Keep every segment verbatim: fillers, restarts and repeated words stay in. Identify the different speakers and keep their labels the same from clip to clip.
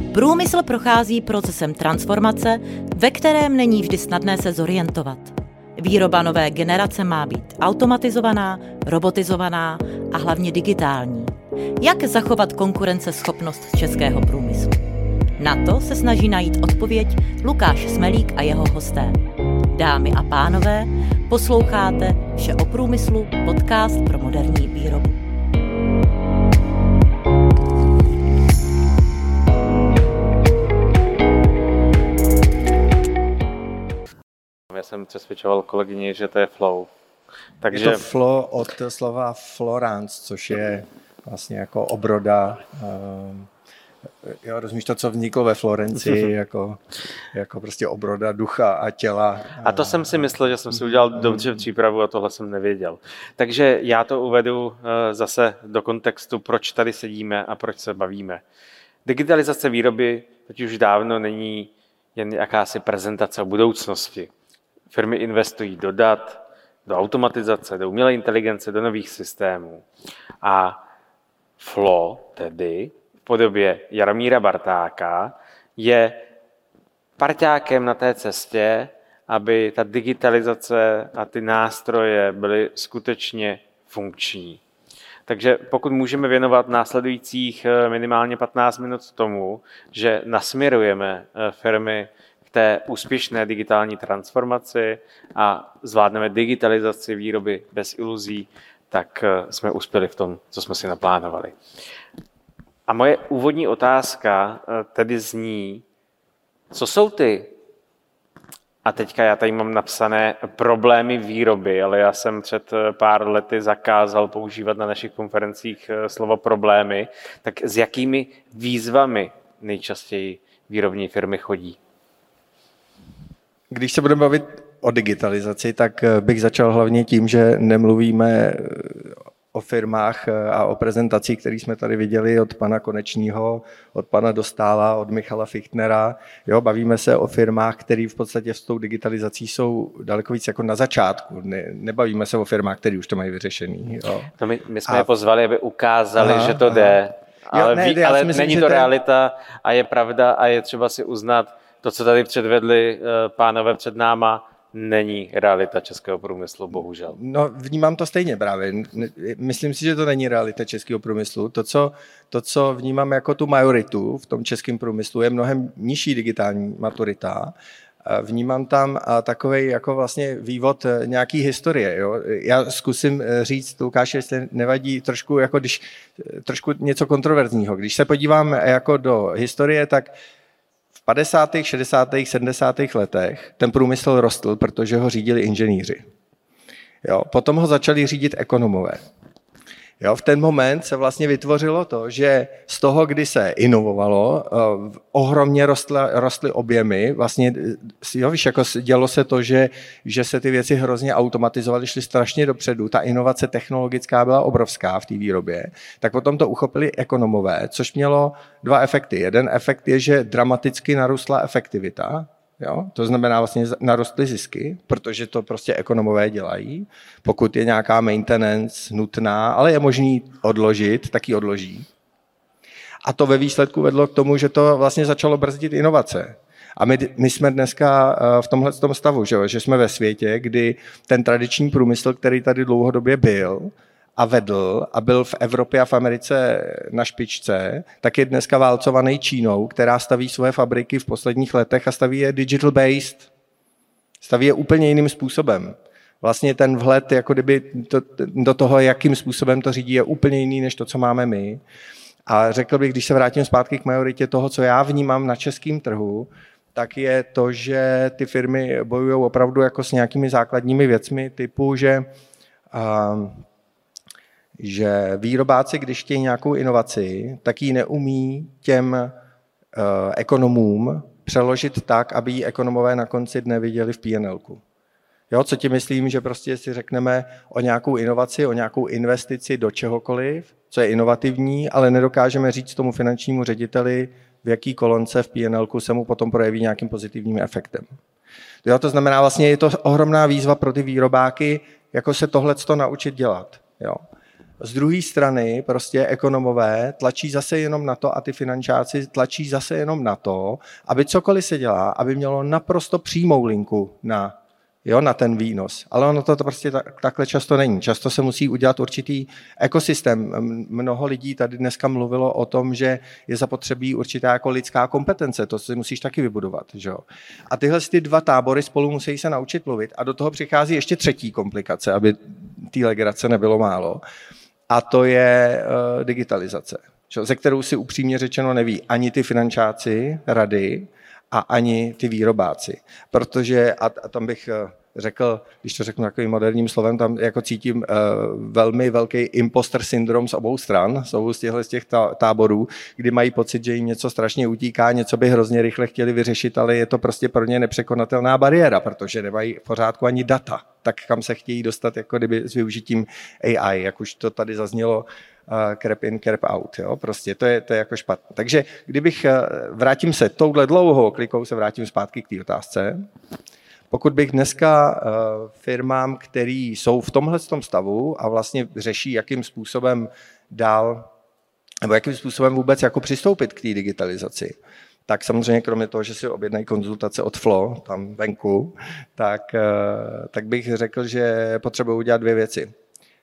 Speaker 1: Průmysl prochází procesem transformace, ve kterém není vždy snadné se zorientovat. Výroba nové generace má být automatizovaná, robotizovaná a hlavně digitální. Jak zachovat konkurenceschopnost českého průmyslu? Na to se snaží najít odpověď Lukáš Smelík a jeho hosté. Dámy a pánové, posloucháte Vše o průmyslu, podcast pro moderní výrobu.
Speaker 2: Já jsem přesvědčoval kolegyni, že to je flow.
Speaker 3: Takže... Je to flow od slova Florence, což je vlastně jako obroda. Um, jo, rozumíš to, co vzniklo ve Florencii, jako, jako prostě obroda ducha a těla.
Speaker 2: A to jsem si myslel, že jsem si udělal dobře přípravu a tohle jsem nevěděl. Takže já to uvedu zase do kontextu, proč tady sedíme a proč se bavíme. Digitalizace výroby teď už dávno není jen jakási prezentace o budoucnosti. Firmy investují do dat, do automatizace, do umělé inteligence, do nových systémů. A Flow, tedy v podobě Jaromíra Bartáka, je parťákem na té cestě, aby ta digitalizace a ty nástroje byly skutečně funkční. Takže pokud můžeme věnovat následujících minimálně patnáct minut tomu, že nasměrujeme firmy k té úspěšné digitální transformaci a zvládneme digitalizaci výroby bez iluzí, tak jsme uspěli v tom, co jsme si naplánovali. A moje úvodní otázka tedy zní, co jsou ty, a teďka já tady mám napsané problémy výroby, ale já jsem před pár lety zakázal používat na našich konferencích slovo problémy, tak s jakými výzvami nejčastěji výrobní firmy chodí?
Speaker 3: Když se budeme bavit o digitalizaci, tak bych začal hlavně tím, že nemluvíme o firmách a o prezentacích, které jsme tady viděli od pana Konečního, od pana Dostála, od Michala Fichtnera. Jo, bavíme se o firmách, které v podstatě s tou digitalizací jsou daleko víc jako na začátku. Ne, nebavíme se o firmách, které už to mají vyřešený. Jo.
Speaker 2: No my, my jsme a... je pozvali, aby ukázali, aha, že to aha. jde, ale, jo, ne, ví, ale myslím, není to realita a je pravda a je třeba si uznat, to, co tady předvedli pánové před náma, není realita českého průmyslu, bohužel.
Speaker 3: No, vnímám to stejně právě. Myslím si, že to není realita českého průmyslu. To co, to, co vnímám jako tu majoritu v tom českém průmyslu, je mnohem nižší digitální maturita. Vnímám tam takovej jako vlastně vývod nějaký historie. Jo? Já zkusím říct, Lukáši, jestli nevadí trošku, jako když, trošku něco kontroverzního. Když se podívám jako do historie, tak v padesátých, šedesátých, sedmdesátých letech ten průmysl rostl, protože ho řídili inženýři. Jo, potom ho začali řídit ekonomové. Jo, v ten moment se vlastně vytvořilo to, že z toho, kdy se inovovalo, ohromně rostly, rostly objemy. Vlastně, jo, víš, jako dělo se to, že, že se ty věci hrozně automatizovaly, šly strašně dopředu. Ta inovace technologická byla obrovská v té výrobě. Tak potom to uchopili ekonomové, což mělo dva efekty. Jeden efekt je, že dramaticky narůstla efektivita. Jo? To znamená, vlastně narostly zisky, protože to prostě ekonomové dělají. Pokud je nějaká maintenance nutná, ale je možný odložit, tak ji odloží. A to ve výsledku vedlo k tomu, že to vlastně začalo brzdit inovace. A my, my jsme dneska v tomhle tom stavu, že, že jsme ve světě, kdy ten tradiční průmysl, který tady dlouhodobě byl a vedl a byl v Evropě a v Americe na špičce, tak je dneska válcovaný Čínou, která staví svoje fabriky v posledních letech a staví je digital based. Staví je úplně jiným způsobem. Vlastně ten vhled jako kdyby to, do toho, jakým způsobem to řídí, je úplně jiný, než to, co máme my. A řekl bych, když se vrátím zpátky k majoritě toho, co já vnímám na českém trhu, tak je to, že ty firmy bojují opravdu jako s nějakými základními věcmi typu, že uh, že výrobáci, když chtějí nějakou inovaci, tak ji neumí těm uh, ekonomům přeložit tak, aby ji ekonomové na konci dne viděli v P and L-ku. Jo, co ti myslím, že prostě si řekneme o nějakou inovaci, o nějakou investici do čehokoliv, co je inovativní, ale nedokážeme říct tomu finančnímu řediteli, v jaký kolonce v P and L-ku se mu potom projeví nějakým pozitivním efektem. Jo, to znamená, vlastně je to ohromná výzva pro ty výrobáky, jako se tohleto naučit dělat. Jo. Z druhé strany prostě ekonomové tlačí zase jenom na to a ty finančáci tlačí zase jenom na to, aby cokoliv se dělá, aby mělo naprosto přímou linku na, jo, na ten výnos. Ale ono to, to prostě tak, takhle často není. Často se musí udělat určitý ekosystém. Mnoho lidí tady dneska mluvilo o tom, že je zapotřebí určitá jako lidská kompetence. To si musíš taky vybudovat. Že? A tyhle ty dva tábory spolu musí se naučit mluvit. A do toho přichází ještě třetí komplikace, aby té legrace nebylo málo. A to je uh, digitalizace, že? Ze kterou si upřímně řečeno neví ani ty finančáci rady, a ani ty výrobáci. Protože, a, a tam bych řekl, když to řeknu takovým moderním slovem, tam jako cítím uh, velmi velký imposter syndrom z obou stran, z obou z těchto z těch táborů, kdy mají pocit, že jim něco strašně utíká, něco by hrozně rychle chtěli vyřešit, ale je to prostě pro ně nepřekonatelná bariéra, protože nemají v pořádku ani data. Tak kam se chtějí dostat jako kdyby s využitím A I, jak už to tady zaznělo, Uh, crap in, crap out. Jo? Prostě to je, to je jako špatné. Takže kdybych, uh, vrátím se touhle dlouhou klikou, se vrátím zpátky k té otázce. Pokud bych dneska uh, firmám, které jsou v tomhle stavu a vlastně řeší, jakým způsobem dál, nebo jakým způsobem vůbec jako přistoupit k té digitalizaci, tak samozřejmě kromě toho, že si objednají konzultace od Flo, tam venku, tak, uh, tak bych řekl, že potřebují udělat dvě věci.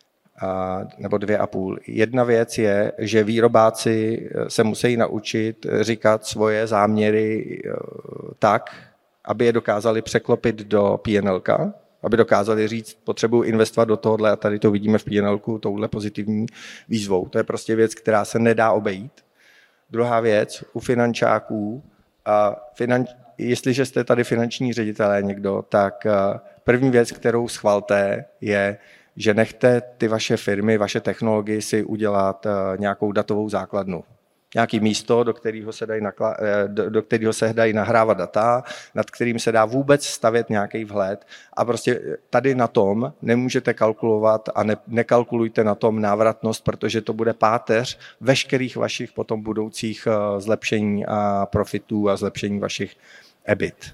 Speaker 3: A, nebo dvě a půl. Jedna věc je, že výrobáci se musí naučit říkat svoje záměry tak, aby je dokázali překlopit do P and L ka, aby dokázali říct, potřebuji investovat do tohohle a tady to vidíme v P and L ku, touhle pozitivní výzvou. To je prostě věc, která se nedá obejít. Druhá věc, u finančáků, a finanč, jestliže jste tady finanční ředitelé někdo, tak první věc, kterou schvalte, je, že nechte ty vaše firmy, vaše technologie si udělat nějakou datovou základnu. Nějaké místo, do kterého se dají, nakla- do, do kterého se dají nahrávat data, nad kterým se dá vůbec stavět nějaký vhled. A prostě tady na tom nemůžete kalkulovat a ne, nekalkulujte na tom návratnost, protože to bude páteř veškerých vašich potom budoucích zlepšení a profitů a zlepšení vašich E B I T.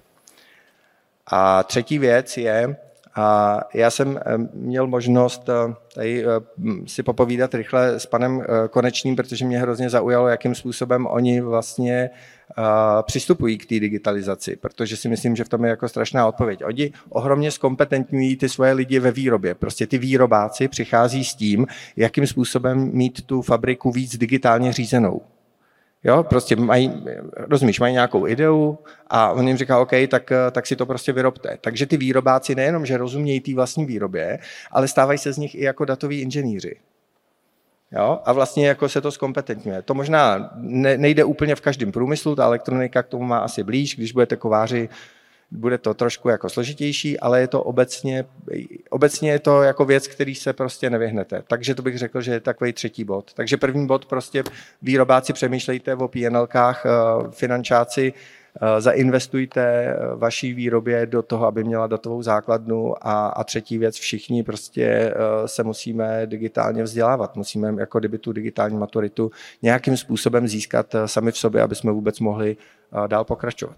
Speaker 3: A třetí věc je, a já jsem měl možnost tady si popovídat rychle s panem Konečným, protože mě hrozně zaujalo, jakým způsobem oni vlastně přistupují k té digitalizaci, protože si myslím, že v tom je jako strašná odpověď. Oni ohromně zkompetentňují ty svoje lidi ve výrobě. Prostě ty výrobáci přichází s tím, jakým způsobem mít tu fabriku víc digitálně řízenou. Jo, prostě mají, rozumíš, mají nějakou ideu a on jim říká, OK, tak, tak si to prostě vyrobte. Takže ty výrobáci nejenom, že rozumějí té vlastní výrobě, ale stávají se z nich i jako datoví inženýři. Jo? A vlastně jako se to zkompetentňuje. To možná ne, nejde úplně v každém průmyslu, ta elektronika k tomu má asi blíž, když budete kováři, bude to trošku jako složitější, ale je to obecně, obecně je to jako věc, který se prostě nevyhnete. Takže to bych řekl, že je takový třetí bod. Takže první bod prostě výrobáci přemýšlejte o P and L kách, finančáci zainvestujte vaší výrobě do toho, aby měla datovou základnu a, a třetí věc, všichni prostě se musíme digitálně vzdělávat. Musíme jako kdyby tu digitální maturitu nějakým způsobem získat sami v sobě, aby jsme vůbec mohli dál pokračovat.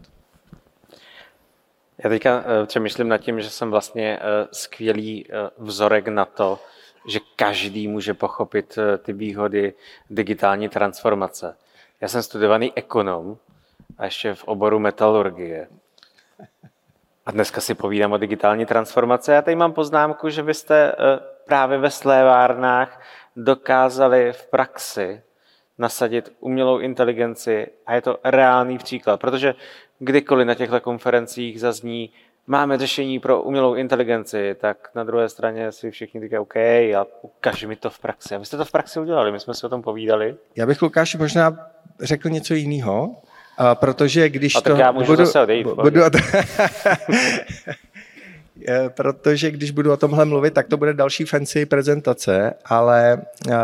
Speaker 2: Já teďka přemýšlím nad tím, že jsem vlastně skvělý vzorek na to, že každý může pochopit ty výhody digitální transformace. Já jsem studovaný ekonom a ještě v oboru metalurgie. A dneska si povídám o digitální transformaci. Já tady mám poznámku, že vy jste právě ve slévárnách dokázali v praxi nasadit umělou inteligenci a je to reálný příklad, protože kdykoliv na těchto konferencích zazní, máme řešení pro umělou inteligenci, tak na druhé straně si všichni říkají, OK, a ukaž mi to v praxi. A vy jste to v praxi udělali, my jsme si o tom povídali.
Speaker 3: Já bych, Lukáši, možná řekl něco jiného, protože když
Speaker 2: a
Speaker 3: to...
Speaker 2: tak já můžu
Speaker 3: budu,
Speaker 2: zase odejít.
Speaker 3: Budu, protože když budu o tomhle mluvit, tak to bude další fancy prezentace, ale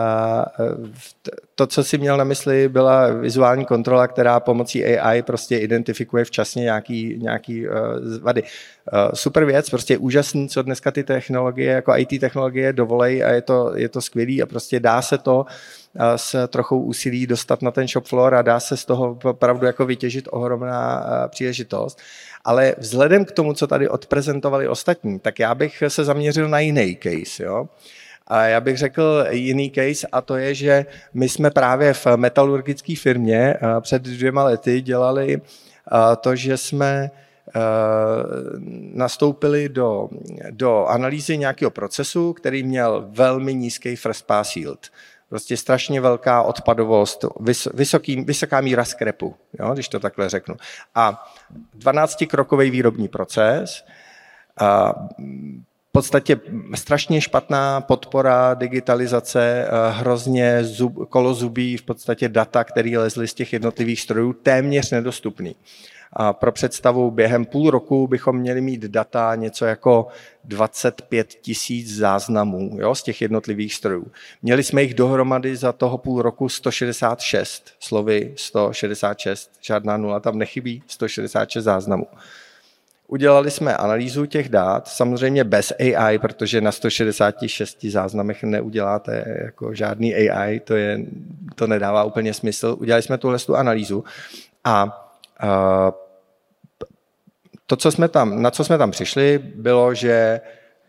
Speaker 3: to, co si měl na mysli, byla vizuální kontrola, která pomocí A I prostě identifikuje včasně nějaký, nějaký vady. Super věc, prostě úžasný, co dneska ty technologie, jako I T technologie dovolej a je to, je to skvělý a prostě dá se to s trochou úsilí dostat na ten shop floor a dá se z toho opravdu jako vytěžit ohromná příležitost. Ale vzhledem k tomu, co tady odprezentovali ostatní, tak já bych se zaměřil na jiný case. Jo? A já bych řekl jiný case a to je, že my jsme právě v metalurgické firmě před dvěma lety dělali to, že jsme nastoupili do, do analýzy nějakého procesu, který měl velmi nízký first pass yield. Prostě strašně velká odpadovost, vysoký, vysoká míra skrepu, jo, když to takhle řeknu. A dvanáctikrokový výrobní proces, a v podstatě strašně špatná podpora digitalizace, hrozně zub, kolozubí, v podstatě data, které lezly z těch jednotlivých strojů, téměř nedostupný. A pro představu, během půl roku bychom měli mít data něco jako dvacet pět tisíc záznamů, jo, z těch jednotlivých strojů. Měli jsme jich dohromady za toho půl roku sto šedesát šest, slovy sto šedesát šest, žádná nula tam nechybí, sto šedesát šest záznamů. Udělali jsme analýzu těch dat, samozřejmě bez A I, protože na sto šedesáti šesti záznamech neuděláte jako žádný A I, to, je, to nedává úplně smysl. Udělali jsme tuhle tu analýzu a to, co jsme tam, na co jsme tam přišli, bylo, že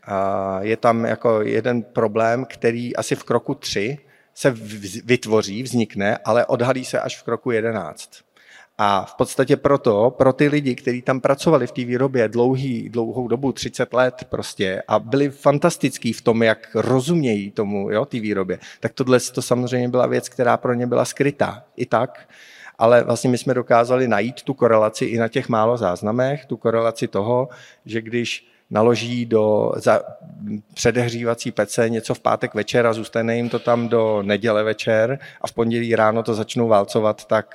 Speaker 3: je tam jako jeden problém, který asi v kroku tři se vytvoří, vznikne, ale odhalí se až v kroku jedenáct. A v podstatě proto, pro ty lidi, kteří tam pracovali v té výrobě dlouhý, dlouhou dobu, třicet let prostě, a byli fantastický v tom, jak rozumějí tomu, jo, té výrobě, tak tohle to samozřejmě byla věc, která pro ně byla skrytá. I tak, ale vlastně my jsme dokázali najít tu korelaci i na těch málo záznamech, tu korelaci toho, že když naloží do za předehřívací pece něco v pátek večer a zůstane jim to tam do neděle večer a v pondělí ráno to začnou válcovat, tak,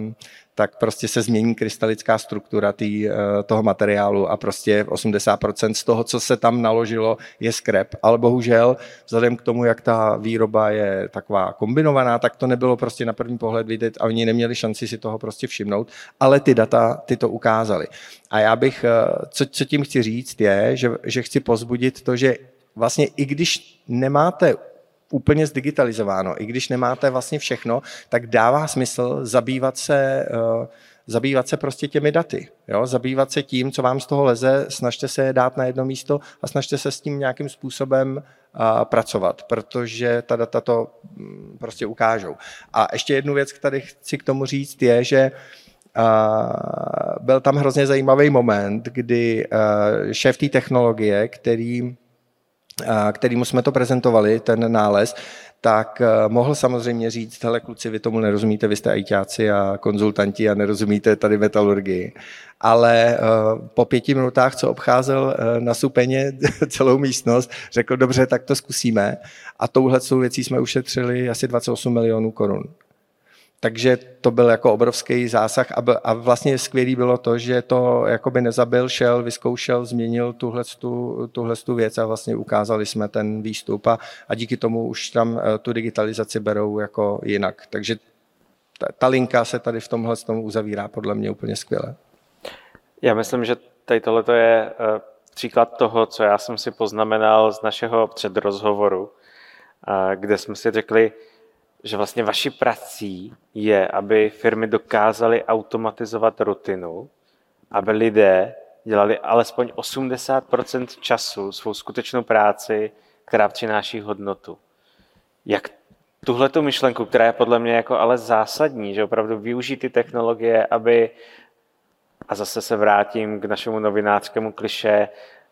Speaker 3: tak prostě se změní krystalická struktura tý, toho materiálu a prostě osmdesát procent z toho, co se tam naložilo, je skrep. Ale bohužel, vzhledem k tomu, jak ta výroba je taková kombinovaná, tak to nebylo prostě na první pohled vidět a oni neměli šanci si toho prostě všimnout, ale ty data ty to ukázaly. A já bych, co, co tím chci říct, je, že, že chci pozbudit to, že vlastně i když nemáte úplně zdigitalizováno, i když nemáte vlastně všechno, tak dává smysl zabývat se, uh, zabývat se prostě těmi daty. Jo? Zabývat se tím, co vám z toho leze, snažte se je dát na jedno místo a snažte se s tím nějakým způsobem uh, pracovat, protože ta data to um, prostě ukážou. A ještě jednu věc, který chci k tomu říct, je, že Uh, byl tam hrozně zajímavý moment, kdy uh, šéf té technologie, který, uh, kterýmu jsme to prezentovali, ten nález, tak uh, mohl samozřejmě říct, hele kluci, vy tomu nerozumíte, vy jste ajťáci a konzultanti a nerozumíte tady metalurgii. Ale uh, po pěti minutách, co obcházel uh, na supeně celou místnost, řekl, dobře, tak to zkusíme. A touhle věcí jsme ušetřili asi dvacet osm milionů korun. Takže to byl jako obrovský zásah a vlastně skvělý bylo to, že to jakoby nezabil, šel, vyzkoušel, změnil tuhletu, tuhletu věc a vlastně ukázali jsme ten výstup a, a díky tomu už tam tu digitalizaci berou jako jinak. Takže ta, ta linka se tady v tomhle tomu uzavírá podle mě úplně skvěle.
Speaker 2: Já myslím, že tady tohleto je příklad toho, co já jsem si poznamenal z našeho předrozhovoru, kde jsme si řekli, že vlastně vaší prací je, aby firmy dokázaly automatizovat rutinu, aby lidé dělali alespoň osmdesát procent času svou skutečnou práci, která přináší hodnotu. Jak tuhletu myšlenku, která je podle mě jako ale zásadní, že opravdu využít ty technologie, aby, a zase se vrátím k našemu novinářskému klišé,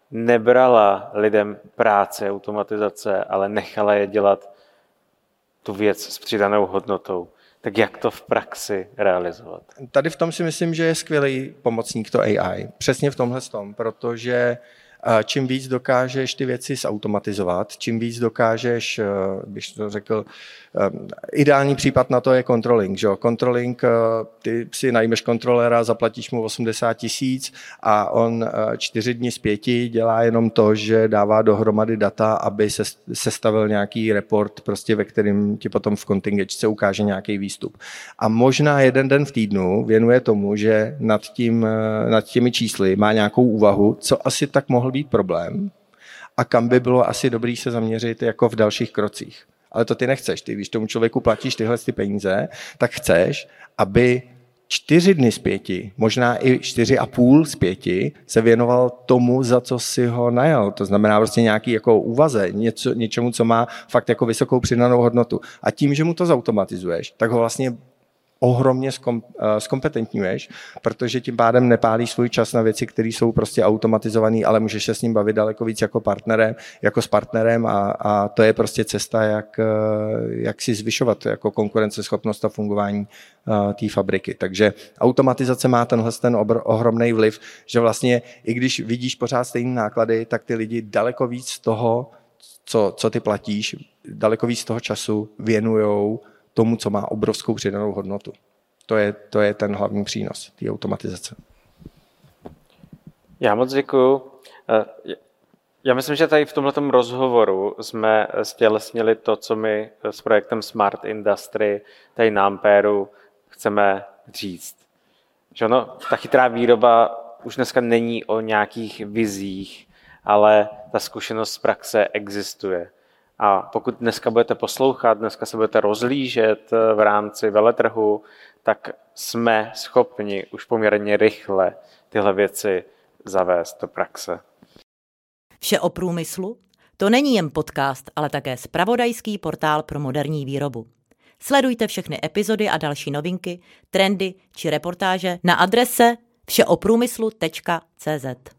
Speaker 2: nebrala lidem práce, automatizace, ale nechala je dělat tu věc s přidanou hodnotou. Tak jak to v praxi realizovat?
Speaker 3: Tady v tom si myslím, že je skvělý pomocník to A I. Přesně v tomhle tom, protože čím víc dokážeš ty věci zautomatizovat, čím víc dokážeš, bych to řekl, ideální případ na to je controlling. Že? Controlling, ty si najmeš kontrolera, zaplatíš mu osmdesát tisíc a on čtyři dny z pěti dělá jenom to, že dává dohromady data, aby se sestavil nějaký report, prostě ve kterým ti potom v kontingečce ukáže nějaký výstup. A možná jeden den v týdnu věnuje tomu, že nad, tím, nad těmi čísly má nějakou úvahu, co asi tak mohl být problém a kam by bylo asi dobrý se zaměřit jako v dalších krocích. Ale to ty nechceš. Ty, když tomu člověku platíš tyhle ty peníze, tak chceš, aby čtyři dny z pěti, možná i čtyři a půl z pěti se věnoval tomu, za co si ho najal. To znamená prostě nějaký jako úvaze, něco, něčemu, co má fakt jako vysokou přidanou hodnotu. A tím, že mu to zautomatizuješ, tak ho vlastně ohromně zkom, zkompetentňuješ, protože tím pádem nepálíš svůj čas na věci, které jsou prostě automatizované, ale můžeš se s ním bavit daleko víc jako partnerem, jako s partnerem a, a to je prostě cesta, jak, jak si zvyšovat jako konkurenceschopnost a fungování té fabriky. Takže automatizace má tenhle ten obr, ohromný vliv, že vlastně i když vidíš pořád stejné náklady, tak ty lidi daleko víc z toho, co, co ty platíš, daleko víc z toho času věnujou tomu, co má obrovskou přidanou hodnotu. To je, to je ten hlavní přínos té automatizace.
Speaker 2: Já moc děkuju. Já myslím, že tady v tomhletom rozhovoru jsme stělesnili to, co my s projektem Smart Industry, tady na Ampéru, chceme říct. Že ono, ta chytrá výroba už dneska není o nějakých vizích, ale ta zkušenost z praxe existuje. A pokud dneska budete poslouchat, dneska se budete rozlížet v rámci veletrhu, tak jsme schopni už poměrně rychle tyhle věci zavést do praxe.
Speaker 1: Vše o průmyslu? To není jen podcast, ale také zpravodajský portál pro moderní výrobu. Sledujte všechny epizody a další novinky, trendy či reportáže na adrese všeoprůmyslu tečka cé zet.